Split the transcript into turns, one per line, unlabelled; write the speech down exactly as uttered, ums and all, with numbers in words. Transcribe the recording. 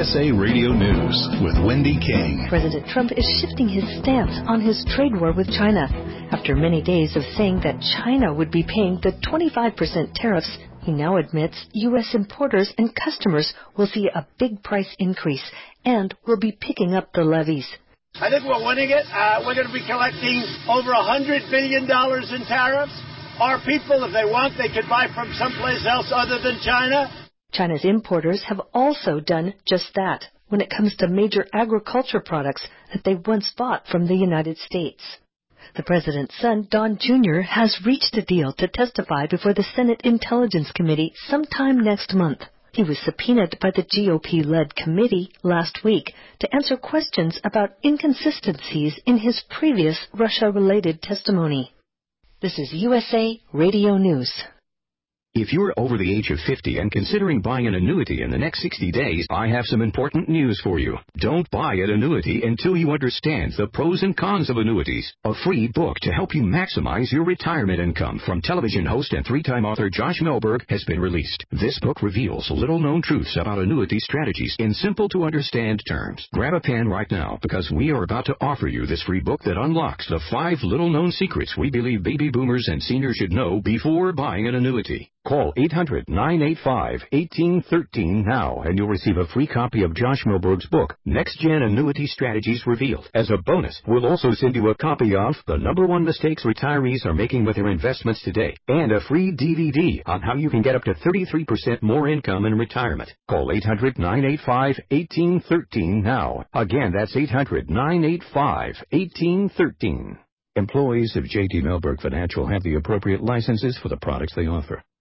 S A Radio News with Wendy King.
President Trump is shifting his stance on his trade war with China. After many days of saying that China would be paying the twenty-five percent tariffs, he now admits U S importers and customers will see a big price increase and will be picking up the levies.
I think we're winning it. Uh, we're going to be collecting over one hundred billion dollars in tariffs. Our people, if they want, they could buy from someplace else other than China.
China's importers have also done just that when it comes to major agriculture products that they once bought from the United States. The president's son, Don Junior, has reached a deal to testify before the Senate Intelligence Committee sometime next month. He was subpoenaed by the G O P-led committee last week to answer questions about inconsistencies in his previous Russia-related testimony. This is U S A Radio News.
If you're over the age of fifty and considering buying an annuity in the next sixty days, I have some important news for you. Don't buy an annuity until you understand the pros and cons of annuities. A free book to help you maximize your retirement income from television host and three-time author Josh Melberg has been released. This book reveals little-known truths about annuity strategies in simple-to-understand terms. Grab a pen right now because we are about to offer you this free book that unlocks the five little-known secrets we believe baby boomers and seniors should know before buying an annuity. Call eight hundred, nine eight five, one eight one three now and you'll receive a free copy of Josh Melberg's book, Next Gen Annuity Strategies Revealed. As a bonus, we'll also send you a copy of The Number One Mistakes Retirees Are Making with Their Investments Today and a free D V D on how you can get up to thirty-three percent more income in retirement. Call eight hundred, nine eight five, one eight one three now. Again, that's eight hundred, nine eight five, one eight one three. Employees of J T Melberg Financial have the appropriate licenses for the products they offer.